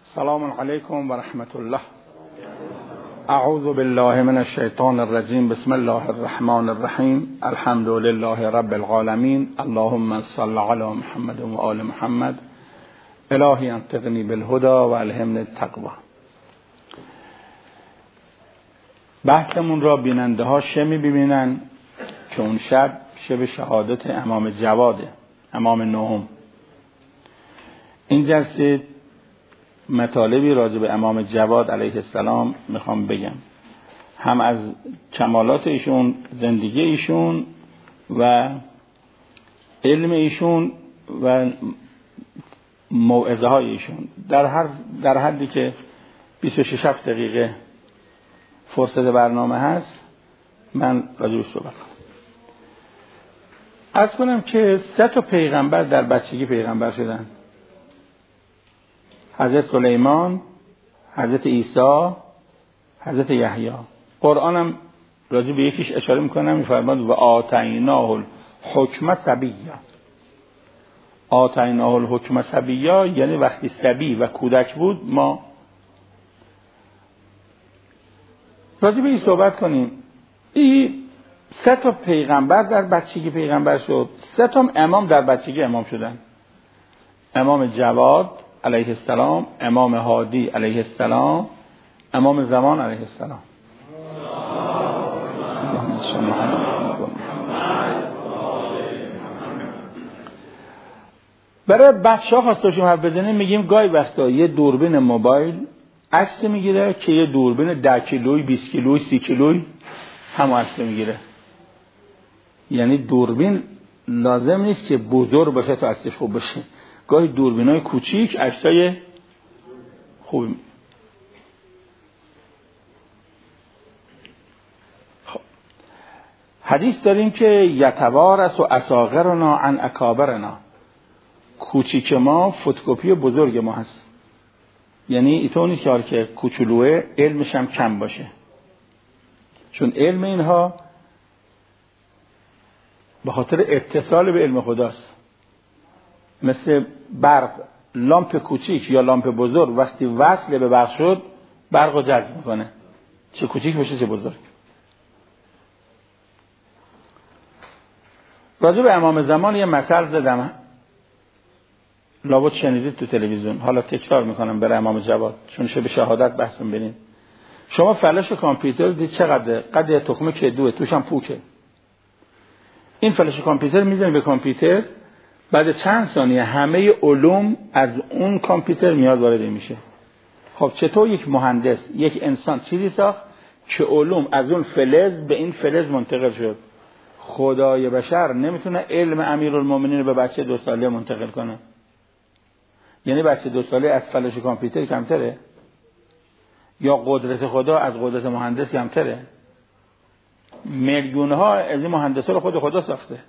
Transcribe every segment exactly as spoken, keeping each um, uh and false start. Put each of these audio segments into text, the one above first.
سلام علیکم و رحمت الله. اعوذ بالله من الشیطان الرجیم. بسم الله الرحمن الرحیم. الحمد لله رب العالمین. اللهم صل علی محمد و آل محمد. الهی انطقنی بالهدى و الهمنی التقوی. بحثمون را بیننده ها شمی ببینن که اون شب شب شهادت امام جواده، امام نهم. این جلسه مطالبی راجع به امام جواد علیه السلام میخوام بگم، هم از کمالات ایشون، زندگی ایشون و علم ایشون و موعظه های ایشون، در هر در حدی که بیست و شش دقیقه فرصت برنامه هست من راجع بهش صحبت کنم. عرض کنم که سه تا پیغمبر در بچگی پیغمبر شدن: حضرت سلیمان، حضرت عیسی، حضرت یحیی. قرآن هم راجع به یکیش اشاره میکنم، میفرماد و آتیناه الحکم صبیا. آتیناه الحکم صبیا یعنی وقتی صبی و کودک بود ما راجع به این صحبت کنیم. این سه تا پیغمبر در بچگی پیغمبر شد، سه تا امام در بچگی امام شدن: امام جواد علیه السلام، امام هادی علیه السلام، امام زمان علیه السلام. برای بچه ها خواستاشون حرف بزنیم میگیم گاهی وقتا یه دوربین موبایل عکس میگیره که یه دوربین ده کیلویی، بیست کیلویی، سی کیلویی هم عکس میگیره. یعنی دوربین لازم نیست که بزرگ باشه تا عکسش خوب بشه. گاهی دوربینای کوچیک عکسای خوب. خب حدیث داریم که یتوارث و اصاغرنا عن اکابرنا. کوچیک ما فتوکپی بزرگ ما هست. یعنی اینطور نیست که کوچولوه علمش هم کم باشه، چون علم اینها به خاطر اتصال به علم خداست. مثل برق، لامپ کوچیک یا لامپ بزرگ وقتی وصل به برق شد برق رو جذب میکنه، چه کوچیک باشه چه بزرگ. راجع به امام زمان یه مثل زدم، لابد شنیدید تو تلویزیون، حالا تکرار میکنم برای امام جواد چون شب شهادت بحث ببینید. شما فلش کامپیوتر دید چقدر؟ قد تخمه کدوه، توش هم پوکه. این فلش کامپیوتر میزنید به کامپیوتر، بعد چند ثانیه همه علوم از اون کامپیوتر میاد وارد میشه. خب چطور یک مهندس، یک انسان چیزی ساخت که علوم از اون فلز به این فلز منتقل شد؟ خدای بشر نمیتونه علم امیرالمومنین رو به بچه دو ساله منتقل کنه. یعنی بچه دو ساله از فلش کامپیوتر کمتره؟ یا قدرت خدا از قدرت مهندس کمتره؟ میلیون ها از این مهندسا رو خود خدا ساخته.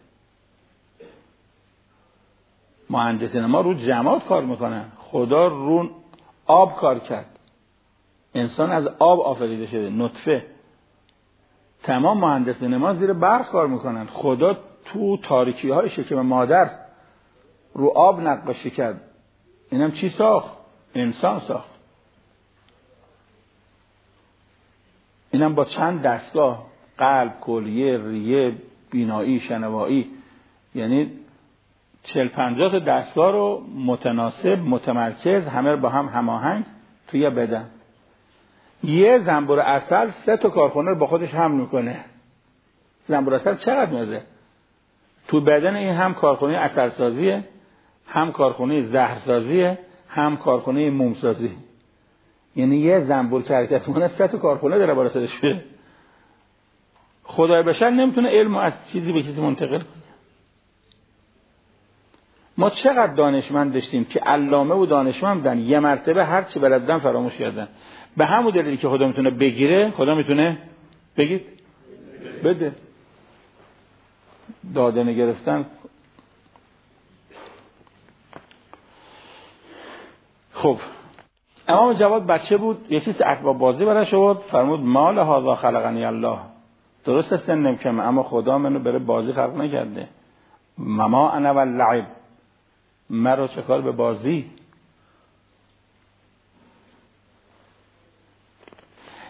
مهندسین ما رو جماد کار میکنن، خدا رو آب کار کرد. انسان از آب آفریده شده، نطفه. تمام مهندسین ما زیر برق کار میکنن. خدا تو تاریکی های شکم مادر رو آب نقاشی کرد. اینم چی ساخت؟ انسان ساخت. اینم با چند دستگاه، قلب، کلیه، ریه، بینایی، شنوایی، یعنی چهل پنجاه تا دستگاه رو متناسب، متمرکز، همه با هم هماهنگ توی بدن. یه زنبور عسل سه تا کارخونه رو با خودش حمل میکنه. زنبور عسل چقدر میازه؟ تو بدن این هم کارخونه عسلسازیه، هم کارخونه زهرسازیه، هم کارخونه مومسازی. یعنی یه زنبور که حرکت میکنه سه تا کارخونه داره بالا سرش. خدای بشر نمیتونه علم از چیزی به چیزی منتقل کنه. ما چقدر دانشمند داشتیم که علامه و دانشمند بودن، یه مرتبه هر چی بلدن فراموش کردن. به همون دلیلی که خدا میتونه بگیره، خدا میتونه بگید بده. دادن گرفتن. خب امام جواد بچه بود، یکی از اسباب بازی براش بود، فرمود مال هذا خلقنی الله. درسته سنم کمه اما خدا منو برای بازی خلق نکرده. مما انا واللعب، مرا چه کار به بازی.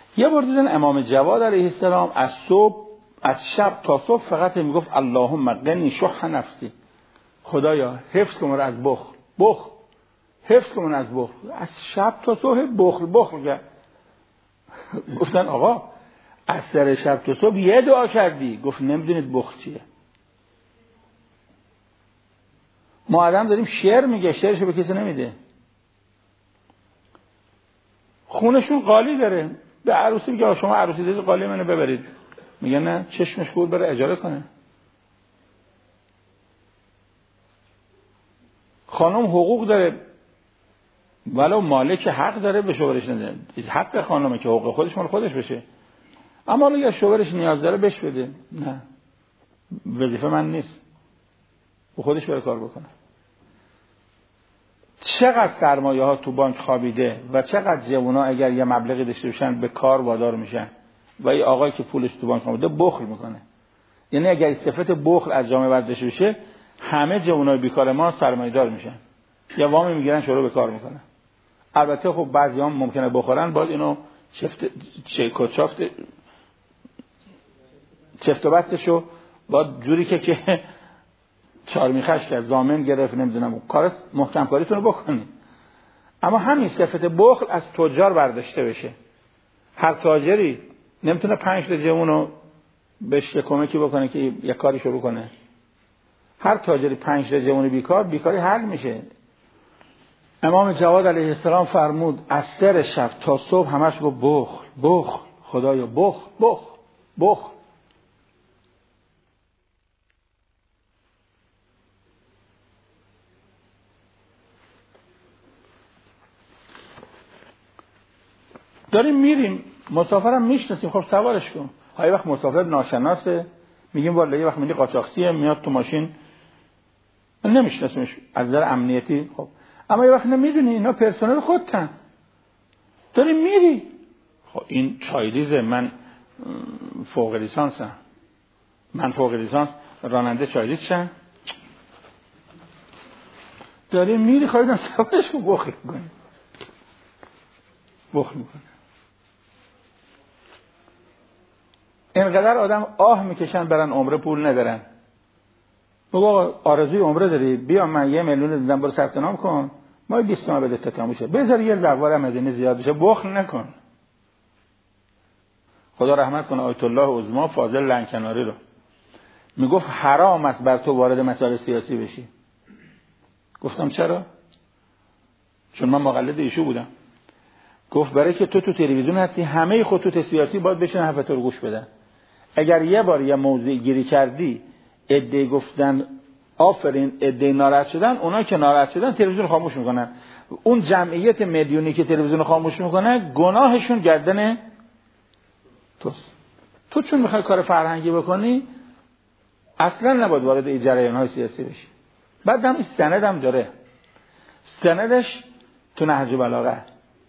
یه بار دیدن امام جواد علیه السلام از صبح از شب تا صبح فقط میگفت اللهم قنی شح نفسی، خدایا حفظ کن من از بخل، بخل حفظ کن من از بخل. از شب تا صبح بخل بخل کرد. گفتن آقا از سر شب تا صبح یه دعا کردی. گفت نمیدونید بخل چیه. ما آدم داریم شعر میگه، شعرشو به کسی نمیده. خونشون قالی داره، به عروسی میگه شما عروسی دارید قالی منو ببرید، میگه نه چشمش کور بره اجاره کنه. خانم حقوق داره ولو مالک حق داره به شوهرش نده، حق خانمه که حقوق خودش مال خودش بشه، اما اگه شوهرش نیاز داره بهش بده. نه وظیفه من نیست، به خودش بره کار بکنه. چقدر سرمایه ها تو بانک خوابیده و چقدر جوونا اگر یه مبلغی داشته باشن به کار وادار میشن و این آقایی که پولش تو بانک خوابیده بخل میکنه. یعنی اگر صفت بخل از جامعه برداشته بشه همه جوونای بیکار ما سرمایه دار میشن یا وامی میگیرن شروع به کار میکنن. البته خب بعضی هم ممکنه بخورن، باید اینو چفت چیکوچافت چفت و بستشو باید جوری که که چهار میخش کرد زامن گرفت نمیدونم کار محکم کاریتون رو بکنید. اما همین صفت بخل از تجار برداشته بشه. هر تاجری نمیتونه پنج تا جوونو بهش کمکی بکنه که یک کاری شروع کنه. هر تاجری پنج تا جوون بیکار، بیکاری حل میشه. امام جواد علیه السلام فرمود از سر شب تا صبح همش گفت بخل بخل، خدایا بخل بخل بخل. داریم میریم مسافرم میشناسیم، خب سوارش کن. های وقت مسافر ناشناسه میگیم والا یه وقت میگه قاچاقچیه میاد تو ماشین من نمیشناسمش از نظر امنیتی. خب اما یه وقت نمیدونی اینا پرسنل خودتن، داری میری. خب این چایریزه، من فوق لیسانسم، من فوق لیسانس راننده چایریز شم. داری میری خواهی سوارش کن بخل کنی بخل میکنه. اینقدر آدم آه میکشن برن عمره پول ندارن. بگو آرزوی عمره داری بیا من یه میلیون دیدم برو ثبت نام کن ما بیست تومن بده تا تموم شه، بذار یه زوار مدینه زیاد بشه، بخل نکن. خدا رحمت کنه آیت الله عظما فاضل لنکناری رو میگفت حرام است بر تو وارد مسائل سیاسی بشی. گفتم چرا؟ چون من مقلد ایشو بودم. گفت برای که تو تو تلویزیون هستی همه خطوط سیاسی باید بشن حرف تو رو گوش بدن. اگر یه بار یه موضوع گیری کردی عده گفتن آفرین عده ناراحت شدن، اونا که ناراحت شدن تلویزیون خاموش میکنن. اون جمعیت میلیونی که تلویزیون خاموش میکنه گناهشون گردن توست. تو چون میخوای کار فرهنگی بکنی اصلا نباید وارد این جریان‌های سیاسی بشی. بعد هم این سند هم داره، سندش تو نهج بلاغه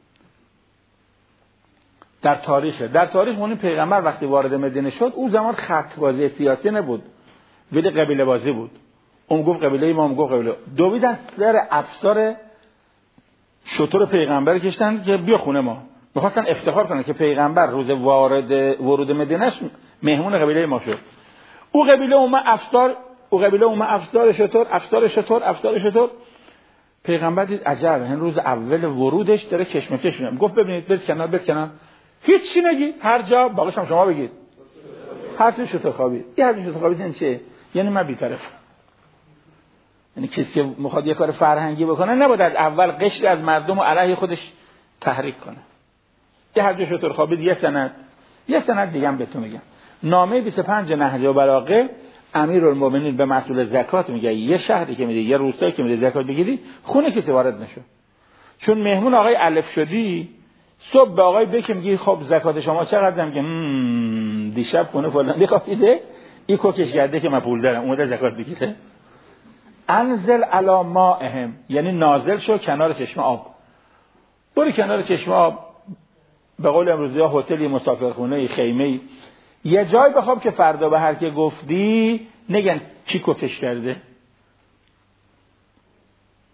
در تاریخه. در تاریخ اون پیغمبر وقتی وارد مدینه شد اون زمان خط بازی سیاسی نبود ولی قبیله بازی بود. اون گفت قبیله ما، گفت قبیله. دویدن سر افسار شطور پیغمبر کشتن که بیا خونه ما. می‌خواستن افتخار کنن که پیغمبر روز وارد ورود مدینه‌اش مهمون قبیله ما شد. او قبیله اومد افسار، او قبیله اومد افسار شطور، افسار شطور، افسار شطور. پیغمبر دید عجب، این روز اول ورودش داره کشمکش میشه. گفت ببینید برید کنار، برید کنار. هیچ چی نگید، هر جا باقیش هم شما بگید. هر چی شطور خوابید. این هر چی شطور خوابید این چیه؟ یعنی من بی‌طرف. یعنی کسی که میخواد یه کار فرهنگی بکنه نباید از اول قشری از مردم و علیه خودش تحریک کنه. یه هر جا شطور خوابید یه سند، یه سند دیگه هم بهتون میگم. نامه بیست و پنج نهج بلاغه امیرالمومنین به مسئول زکات میگه یه شهری که میده یه روستایی که میده زکات بگیری خونه کسی وارد نشو. چون مهمون آقای الف شدی صبح به آقای بک میگی خب زکات شما چقدر؟ میگه دیشب خونه فلان خوابیده این کوکش کرده که من پول دارم اومده زکات بگیره. انزل علی ماءهم یعنی نازل شو کنار چشمه آب. برو کنار چشمه آب، به قول امروزی ها هتلی، مسافرخونه، خیمه، یه جای بخواب که فردا به هر که گفتی نگن چی کوکش کرده.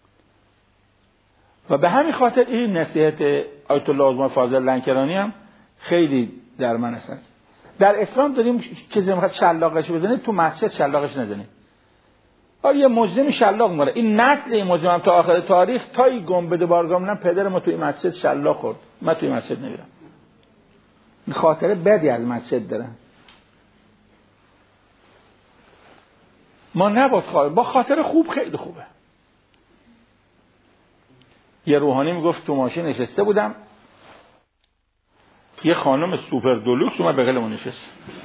و به همین خاطر این نصیحت آیت الله عظما فاضل لنکرانی هم خیلی در من هستن. در اسلام داریم کسی میخواد شلاقش بزنه تو مسجد شلاقش نزنه. آره یه مجرم شلاق می‌کنه. این نسل این مجرم تا آخر تاریخ تا این گنبد بارگاه من پدر ما توی مسجد شلاق خورد. من توی مسجد نمیرم. این خاطره بدی از مسجد دارن. ما نباید خاطر با خاطر خوب خیلی خوبه. یه روحانی میگفت تو ماشین نشسته بودم یه خانم سوپر دولوکس اومد بغل ما نشست.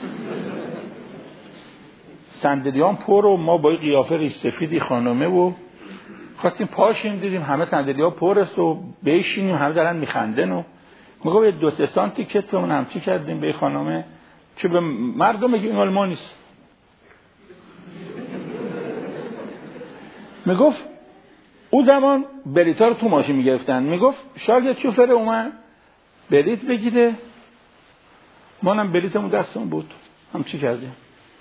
صندلیام پر و ما با این قیافه ریش سفیدی خانمه و خواستیم پاشیم دیدیم همه صندلی‌ها پر است و بشینیم همه دارن میخندن و میگم یه دو سه سانتی کتمون هم چی کردیم به خانمه که به مردم میگه این مال ما نیست. میگفت او زمان بلیطا رو تو ماشین میگرفتن. میگفت شاگرد شوفر اومد بلیط بگیره ما هم بلیطمون دستمون بود هم چی کردیم.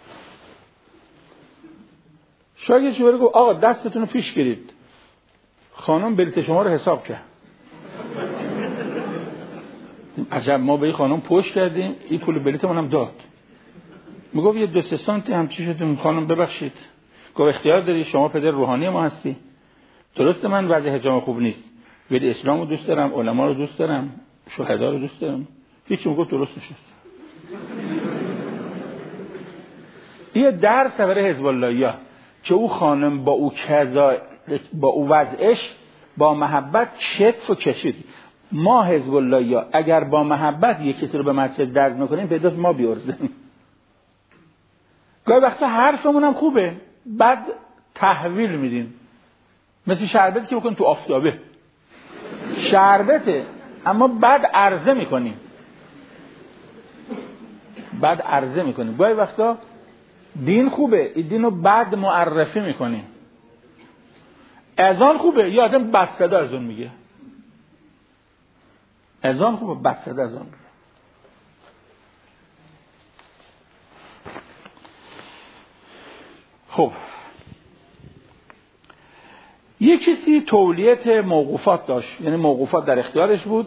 شاگرد شوفر گفت آقا دستتون رو پیش گیرید. خانم بلیط شما رو حساب کرد. عجب ما به این خانم پشت کردیم این پول بلیطمون هم داد. میگفت یه دو سه سانتی هم چی شد خانم ببخشید. گفت اختیار داری شما پدر روحانی ما هستی. درسته من وضع حجام خوب نیست ولی اسلام رو دوست دارم علما رو دوست دارم شهدا رو دوست دارم. هیچ میگفت درست نشد. یه درس برای حزب اللهیا که او خانم با او کذا با او وضعش با محبت شف و کشید. ما حزب اللهیا اگر با محبت یک کسی رو به مسجد درد میکنیم پیداست ما بیارزیم. گاهی وقتا حرفمون هم خوبه بعد تحویل میدیم. مثل شربت که بکن تو آفتابه شربته اما بعد عرضه میکنیم بعد عرضه میکنیم. گاهی وقتا دین خوبه این دین رو بعد معرفی میکنیم. اذان خوبه یا آدم بد صدا اذان میگه. اذان خوبه بد صدا اذان میگه. خب یه کسی تولیت موقوفات داشت یعنی موقوفات در اختیارش بود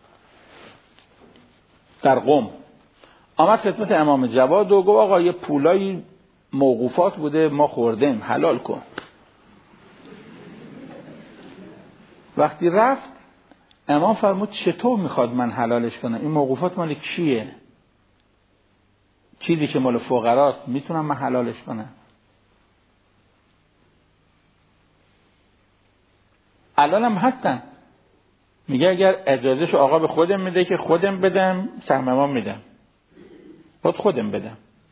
در قم. آمد خدمت امام جواد و گفت آقا یه پولای موقوفات بوده ما خوردیم حلال کن. وقتی رفت امام فرمود چطور میخواد من حلالش کنم این موقوفات مال کیه؟ چیزی که مال فقراست میتونم من حلالش کنم؟ الان هم هستن میگه اگر اجازهشو آقا به خودم میده که خودم بدم سهم امام میدم باید خودم بدم.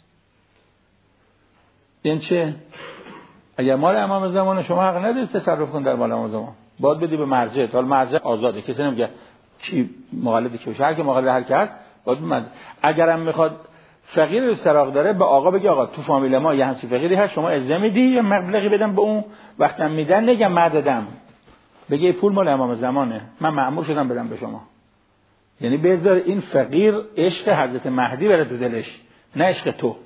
این چه؟ اگر مال امام زمان شما حق نداری تصرف کن در مال امام زمان باید بدی به مرجع. حال مرجع آزاده کسی نمیگه کی مقلدی که بشه هر کی مقلد هر کی هست باید مرجع. اگرم میخواد فقیر سراغ داره به آقا بگی آقا تو فامیل ما یه همچین فقیری هست شما اجازه میدی یه مبلغی بدم به اون وقتم میدن نگم مددم بگه پول مال امام زمانه من مأمور شدم بدم به شما. یعنی بذار این فقیر عشق حضرت مهدی بره تو دلش نه عشق تو.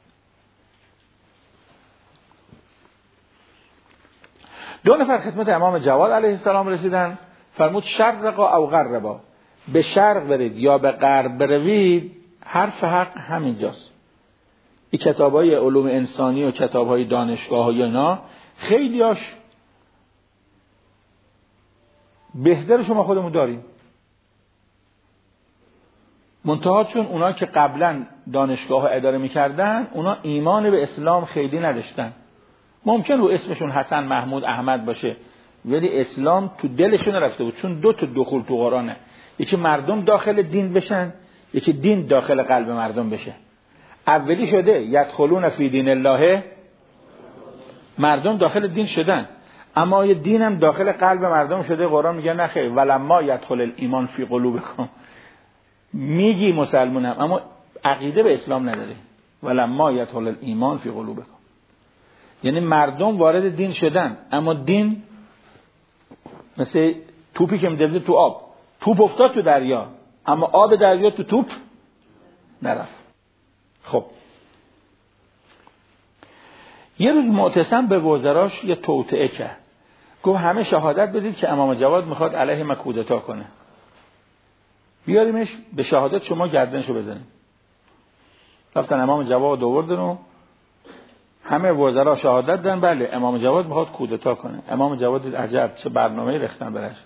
دو نفر خدمت امام جواد علیه السلام رسیدن فرمود شرقا او غربا به شرق برید یا به غرب بروید حرف حق همینجاست. این کتابای علوم انسانی و کتابای دانشگاه و اینا خیلیاش بهتر شما خودمون داریم منتها چون اونا که قبلا دانشگاه اداره میکردن اونا ایمان به اسلام خیلی نداشتن. ممکن رو اسمشون حسن محمود احمد باشه ولی اسلام تو دلشون رفته بود چون دو تا دخول تو قرآنه یکی مردم داخل دین بشن یکی دین داخل قلب مردم بشه. اولی شده یدخلون فی دین الله مردم داخل دین شدن اما یه دینم داخل قلب مردم شده. قرآن میگه نه خیر ولما یدخل الایمان فی قلوبکم میگی مسلمونم اما عقیده به اسلام نداری. ولما یدخل الایمان فی قلوبکم یعنی مردم وارد دین شدن اما دین مثل توپی که می‌دوزه تو آب توپ افتاد تو دریا اما آب دریا تو توپ نرفت. خب یه روز معتصم به وزراش یه توطئه کرد گفت همه شهادت بدید که امام جواد میخواد علیه ما کودتا کنه. بیاریمش به شهادت شما گردنشو بزنیم. رفتن امام جواد آوردن و همه وزرا شهادت دادن بله امام جواد میخواد کودتا کنه. امام جواد دید عجب چه برنامه‌ای ریختن براش.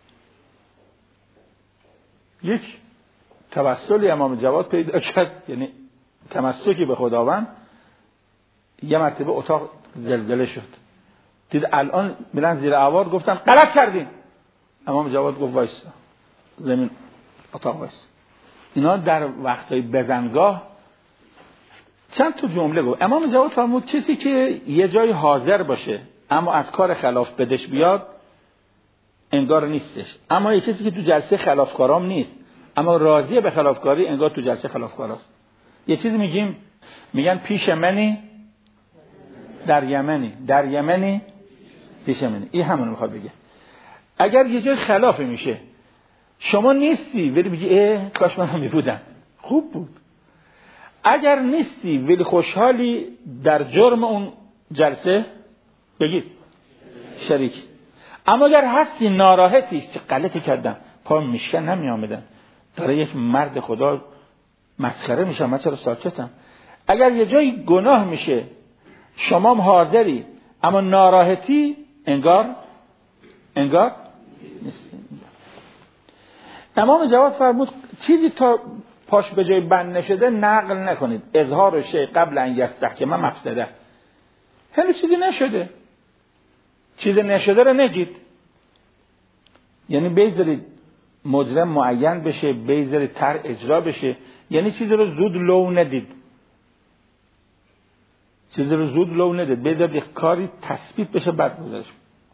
یک توسلی امام جواد پیدا کرد، یعنی تمسکی به خداوند. یه مرتبه اتاق زلزله شد، دید الان میرن زیر آوار، گفتن غلط کردین. امام جواد گفت وایسا، زمین اتاق وایسا. اینا در وقتای بزنگاه چند تا جمله گفت. امام جواد فرمود کسی که یه جای حاضر باشه اما از کار خلاف بدش بیاد انگار نیستش، اما یه کسی که تو جلسه خلافکارام نیست اما راضیه به خلافکاری انگار تو جلسه خلافکاراست. یه چیزی میگیم، میگن پیش منی در یمنی، در یمنی پیش منی. این همون میخواد بگه. اگر یه جای خلافه میشه شما نیستی ولی میگی اه کاش من هم میبودم، خوب بود. اگر نیستی ولی خوشحالی در جرم اون جلسه بگید شریک. اما اگر هستی ناراحتی چه غلطی کردم، پا میشکن نمی آمدن، داره یک مرد خدا مسخره میشم، من چرا ساکتم. اگر یه جایی گناه میشه شما هم حاضری اما ناراحتی انگار انگار نیستی. امام جواد فرمود چیزی تا پاش به جای بند نشده نقل نکنید. اظهار شیء قبل ان یستحکم مفسده. هنوز چیزی نشده، چیزی نشده رو نگید. یعنی بذارید مجرم معین بشه، بذارید طرح اجرا بشه، یعنی چیزی رو زود لو ندید، چیزی رو زود لو ندید، بذارید کاری تثبیت بشه بعد گذارش.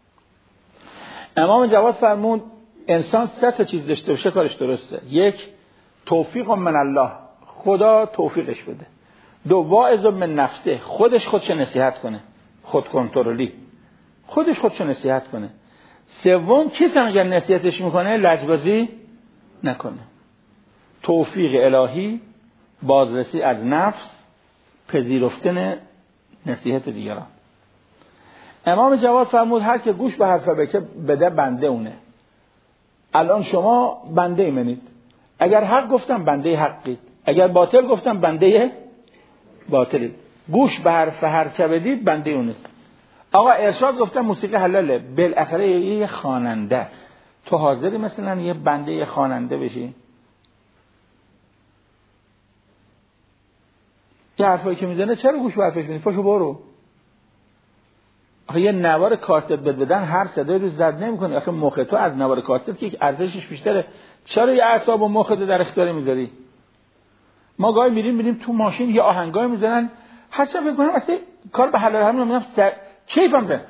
امام جواد فرمود انسان سه تا چیز داشته باشه کارش درسته. یک، توفیق من الله، خدا توفیقش بده. دو، واعظ من نفسه، خودش خودش نصیحت کنه، خود کنترلی، خودش خودش نصیحت کنه. سوم، کسی هم اگر نصیحتش میکنه لجبازی نکنه. توفیق الهی، بازرسی از نفس، پذیرفتن نصیحت دیگران. امام جواد فرمود هر که گوش به حرف بده بنده اونه. الان شما بنده منید، اگر حق گفتم بنده حقید، اگر باطل گفتم بنده باطلید. گوش به حرف هر که بدید بنده اونید. آقا ارشاد گفتم موسیقی حلاله، بالاخره یه خواننده، تو حاضری مثلا یه بنده یه خواننده بشی؟ یه حرفایی که میزنه چرا گوش به حرفش میدی؟ پاشو برو. آخه یه نوار کاست بد بدن هر صدای رو زد نمیکنه. آخه مخ تو از نوار کاست که ارزشش بیشتره، چرا یه اعصاب و مخ تو در اختیار میذاری؟ ما گاهی میریم میریم تو ماشین یه آهنگای میزنن، هر چه فکر کنم اصلا کار به حلال همین میگم سر... کیفم ده.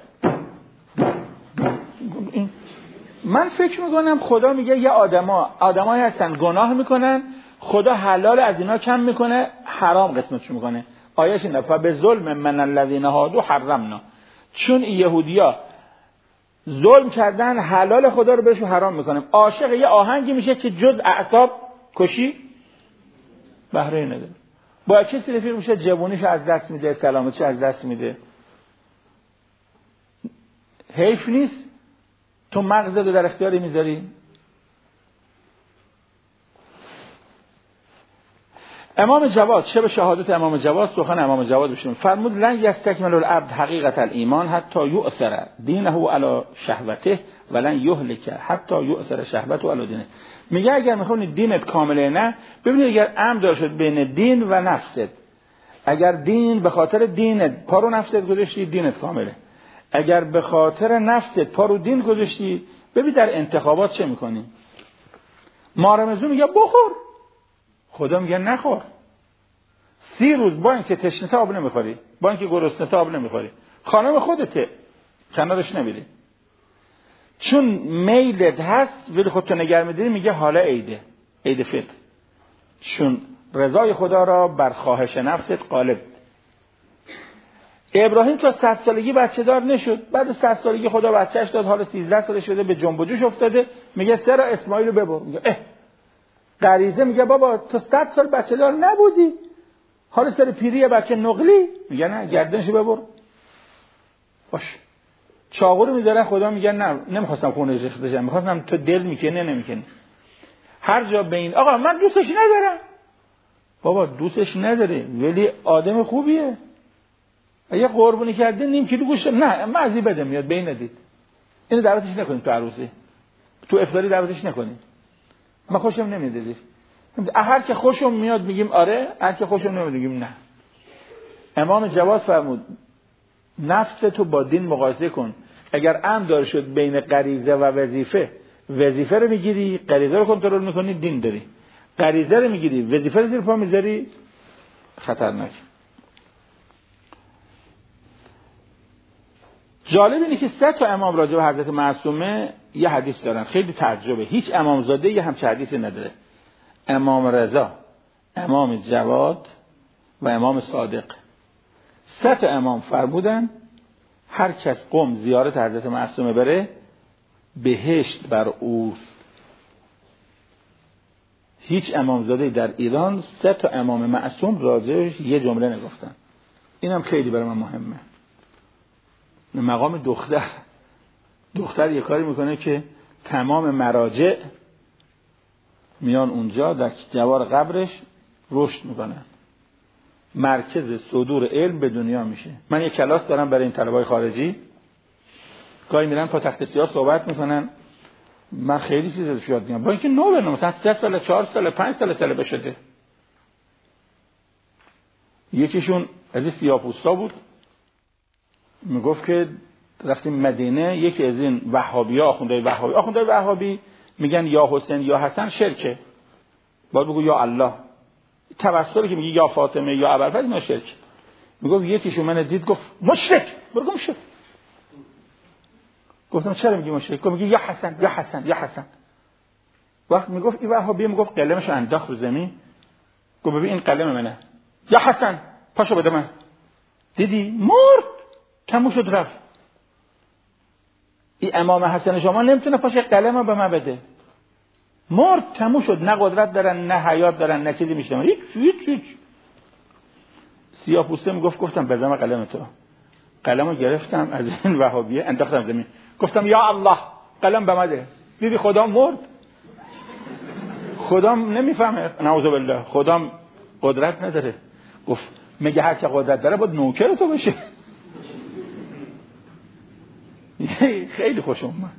من فکر میکنم خدا میگه یه آدما آدمایی هستن گناه میکنن، خدا حلال از اینا کم میکنه، حرام قسمتشون میکنه. آیه‌اش اینه فبه ظلم من الذین هادوا حرمنا، چون یهودیا ظلم کردن حلال خدا رو بهشون حرام میکنه. عاشق یه آهنگی میشه که جز اعصاب کشی بهره نداره. با کسی رفیق میشه جوونیش از دست میده، سلامتیش از دست میده. حیف نیست تو مغزت رو در اختیاری میذاری؟ امام جواد، شب شهادت امام جواد، سخن امام جواد بشیم فرمود لن یستکمل العبد حقیقت الایمان حتی یؤثر دینه علی شهوته ولن یهلک حتی یؤثر شهوته علی دینه. میگه اگر میخونی دینت کامله نه، ببینید اگر امر داشت بین دین و نفست، اگر دین به خاطر دینت پا رو نفست گذاشتی دینت کامله، اگر به خاطر نفست پا رو دین گذاشتی ببین در انتخابات چه میکنی. مارمزون میگه بخور، خدا میگه نخور. سی روز با اینکه تشنه آب نمیخوری، با اینکه گرسنه آب نمیخوری، خانم خودته کنارش نمیری، چون میلت هست ولی خودتو نگه میداری. میگه حالا عیده، عید فطر، چون رضای خدا را بر خواهش نفست غالب. ابراهیم تا صد سالگی بچه دار نشد، بعد صد سالگی خدا بچهش داد، حالا سیزده ساله شده به جنب و جوش افتاده. میگه سرا اسماعیل رو ببر. میگه اه غریزه میگه بابا تو صد سال بچه دار نبودی، حالا سر پیری بچه نقلی. میگه نه گردنشو ببر. باش چاقو رو میذاره، خدا میگه نه نمیخواستم خونش ریخته شه، میخواستم تو دل میکنه نمیکنه. هر جا بین آقا من دوستش ندارم، بابا دوستش نداره ولی آدم خوبیه، اگه قربونی کرده نیم کیلو گوشت نه مزی بده میاد بین ندید، اینو دعوتش نکنید تو عروسی، تو افطاری دعوتش نکنید، من خوشم نمیاد. هر که خوشم میاد میگیم آره، هر که خوشم نمیاد میگیم نه. امام جواد فرمود نفس تو با دین مقایسه کن، اگر امر دار شد بین غریزه و وظیفه، وظیفه رو میگیری غریزه رو کنترل میکنی دین داری، غریزه رو میگیری وظیفه رو زیر پا میذاری خطرناک. جالب اینه که سه تا امام راجع به حضرت معصومه یه حدیث دارن، خیلی تعجبه، هیچ امامزاده یه همچین حدیثی نداره. امام رضا، امام جواد و امام صادق، سه تا امام فرمودن هر کس قم زیارت حضرت معصومه بره بهشت بر اوست. هیچ امامزاده در ایران سه تا امام معصوم راجعش یه جمله نگفتن. اینم خیلی برای من مهمه. مقام دختر، دختر یه کاری میکنه که تمام مراجع میان اونجا در جوار قبرش رشد میکنن، مرکز صدور علم به دنیا میشه. من یه کلاس دارم برای این طلبای خارجی، گاهی میرن پا تخت سیاه صحبت میکنن، من خیلی چیز ازش یاد میگیرم، با اینکه نو بنو مثلا سه سال چهار سال پنج سال طلبه شده. یکیشون از این سیاه‌پوستا بود، میگفت که رفتیم مدینه، یکی از این وهابی‌ها، آخوندهای وهابی آخوندهای وهابی میگن یا حسین یا حسن شرکه، باید بگو یا الله، توسلی که میگی یا فاطمه یا ابوالفضل اینا شرک. میگفت یکیشون من دید گفت مشرک، برو گم شو. گفتم چرا میگی مشرک؟ گفت میگی یا حسن یا حسن یا حسن. وقت میگفت این وهابی میگفت قلمشو انداخت رو زمین، گفت ببین این قلم منه، یا حسن پاشو بده من. دیدی مرد، تموم شد رفت. این امام حسن شما نمیتونه پاشه قلمو به من بده، مرد تموم شد، نه قدرت دارن نه حیات دارن نه چیزی میشنن، هیچ هیچ هیچ. سیاه‌پوسته میگفت گفتم بزنم قلم تو، قلمو گرفتم از این وهابیه انداختم زمین، گفتم یا الله قلم به من ده. دیدی خدا مرد، خدا نمیفهمه، نعوذ بالله، خدا قدرت نداره. گفت میگه هر که قدرت داره باید نوکر تو بشه. خیلی خوش اومد.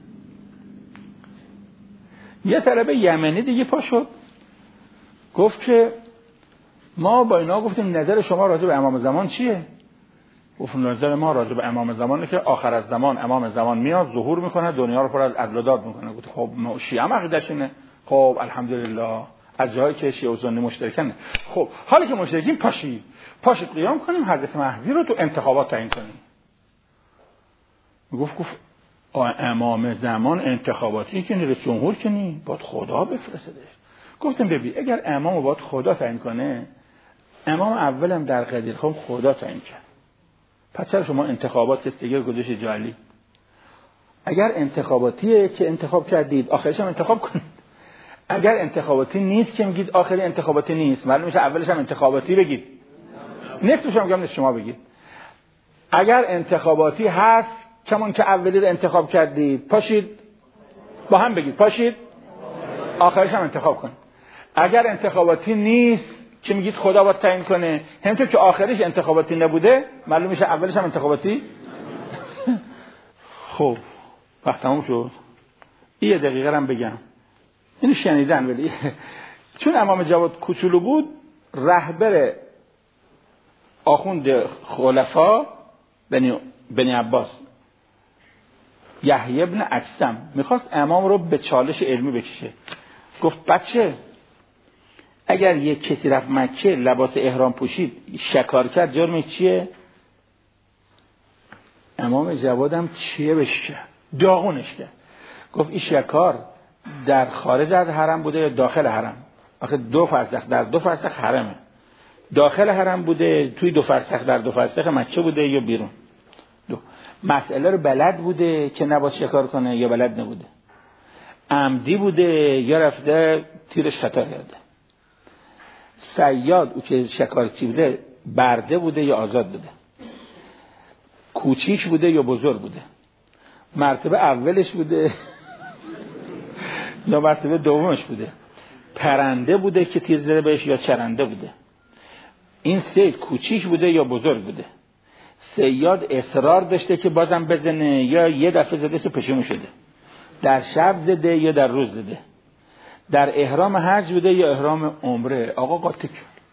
یه طلبه یمنی دیگه پا شد گفت که ما با اینا گفتیم نظر شما راجع به امام زمان چیه؟ گفت نظر ما راجع به امام زمانه که آخر از زمان امام زمان میاد ظهور میکنه دنیا رو پر از عدل و داد میکنه. گفت خب شیعه هم عقیده‌ش اینه، خب الحمدلله از جایی که شیعه و سنی مشترکن، خب حالا که مشترکین پاشید پاشید قیام کنیم حضرت مهدی رو تو انتخابات تعیین کنیم. گفت گفت امام زمان انتخاباتی که رئیس جمهور که نی، باید خدا بفرستدش. گفتم ببین اگر امامو باید خدا تعیین کنه، امام اولم در قدیر خم خدا تعیین کرد، پس چرا شما انتخابات کسی گذاشت جعلی؟ اگر انتخاباتیه که انتخاب کردید آخرش هم انتخاب کنید، اگر انتخاباتی نیست که میگید آخری انتخاباتی نیست، معلوم میشه اولش هم انتخاباتی بگید، نصفش هم میگم شما بگید. اگر انتخاباتی هست کمان که اولی رو انتخاب کردید پاشید با هم بگید پاشید آخرش هم انتخاب کن. اگر انتخاباتی نیست که میگید خدا باید تعیین کنه، همونطور که آخرش انتخاباتی نبوده معلوم میشه اولش هم انتخاباتی. خب وقت تموم شد. این یه دقیقه هم بگم، اینو شنیدن ولی چون امام جواد کوچولو بود، رهبر آخوند خلفا بنی بنی عباس یحیی ابن اکثم میخواست امام رو به چالش علمی بکشه. گفت بچه اگر یک کسی رفت مکه لباس احرام پوشید شکار کرد جرمش چیه؟ امام جوادم چیه بشه؟ داغونش کرد. گفت این شکار در خارج از حرم بوده یا داخل حرم؟ آخه دو فرسخ در دو فرسخ حرمه، داخل حرم بوده توی دو فرسخ در دو فرسخ مکه بوده یا بیرون؟ دو. مسئله رو بلد بوده که نباید شکار کنه یا بلد نبوده؟ عمدی بوده یا رفته تیرش خطا کرده؟ صیاد او که شکارچی بوده برده بوده یا آزاد بوده؟ کوچیک بوده یا بزرگ بوده؟ مرتبه اولش بوده یا مرتبه دومش بوده؟ پرنده بوده که تیر زده بهش یا چرنده بوده؟ این صید کوچیک بوده یا بزرگ بوده؟ صیاد اصرار داشته که بازم بزنه یا یه دفعه زده تو پشیمون شده؟ در شب زده یا در روز زده؟ در احرام حج بوده یا احرام عمره؟ آقا قاطی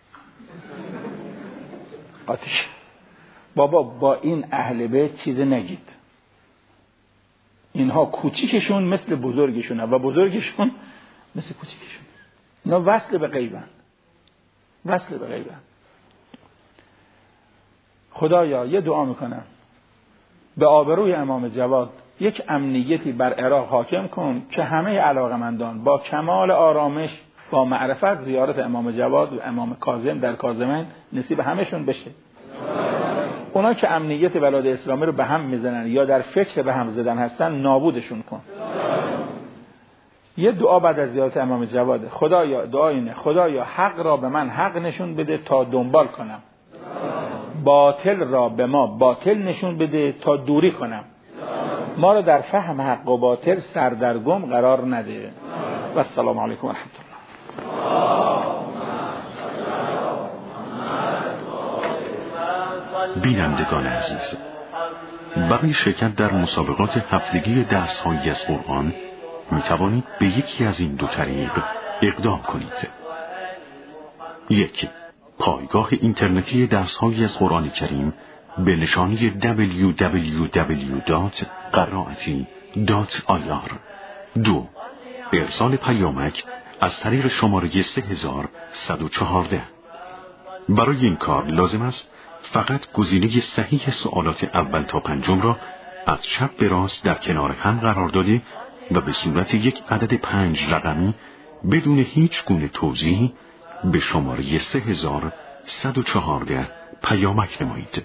قاطی بابا با این اهل بیت چیز نگید. اینها کوچیکشون مثل بزرگشونه و بزرگشون مثل کوچیکشون. اینا وصل به غیبن، وصل به غیبن. خدایا یه دعا میکنم به آبروی امام جواد یک امنیتی بر عراق حاکم کن که همه علاقمندان با کمال آرامش با معرفت زیارت امام جواد و امام کاظم در کاظمین نصیب همشون بشه. اونا که امنیت بلاد اسلامی رو به هم میزنن یا در فکر به هم زدن هستن نابودشون کن. یه دعا بعد از زیارت امام جواد، خدایا دعا اینه، خدایا حق را به من حق نشون بده تا دنبال کنم، باطل را به ما باطل نشون بده تا دوری کنم، ما رو در فهم حق و باطل سردرگم قرار نده. و السلام علیکم و رحمت الله. بینندگان عزیز، برای شرکت در مسابقات هفتگی درس‌هایی از قرآن می توانید به یکی از این دو طریق اقدام کنید. یک، پایگاه اینترنتی درس‌هایی از قرآن کریم به نشانی دبلیو دبلیو دبلیو دات قرائتی دات آی آر. دو، ارسال پیامک از طریق شماره سه هزار و صد و چهارده. برای این کار لازم است فقط گزینه صحیح سوالات اول تا پنجم را از چپ به راست در کنار هم قرار داده و به صورت یک عدد پنج رقمی بدون هیچ گونه توضیح به شماره سه هزار و صد و چهارده پیامک نمایید.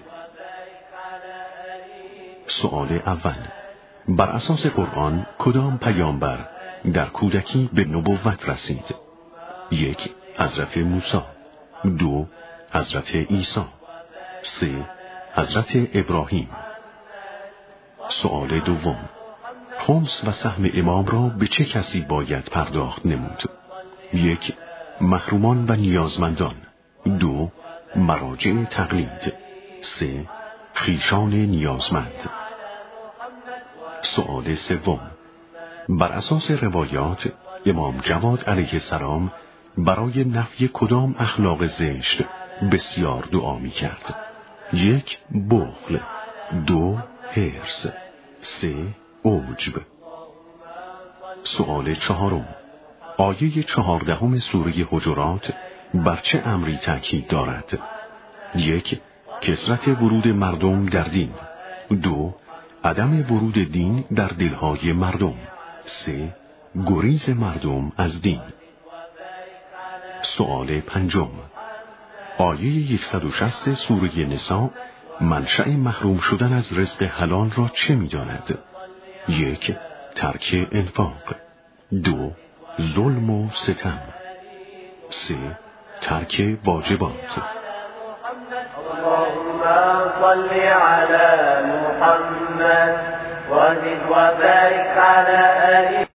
سوال اول: بر اساس قرآن کدام پیامبر در کودکی به نبوت رسید؟ یک، حضرت موسی. دو، حضرت عیسی. سه، حضرت ابراهیم. سوال دوم: خمس و سهم امام را به چه کسی باید پرداخت نمود؟ یک، محرومان و نیازمندان. دو، مراجع تقلید. سه، خویشان نیازمند. سوال سوم: بر اساس روایات امام جواد علیه السلام برای نفی کدام اخلاق زشت بسیار دعا می کرد؟ یک، بخل. دو، حرص. سه، عجب. سوال چهارم: آیه چهاردهم سوره حجرات بر چه امری تاکید دارد؟ یک، کثرت ورود مردم در دین. دو، عدم ورود دین در دلهای مردم. سه، گریز مردم از دین. سوال پنجم: آیه صد و شصت سوره نساء منشأ محروم شدن از رزق حلال را چه می داند؟ یک، ترک انفاق. دو، ظلم و ستم. سه، ترک واجبات. اللهم صل على محمد وزد وبارك على آله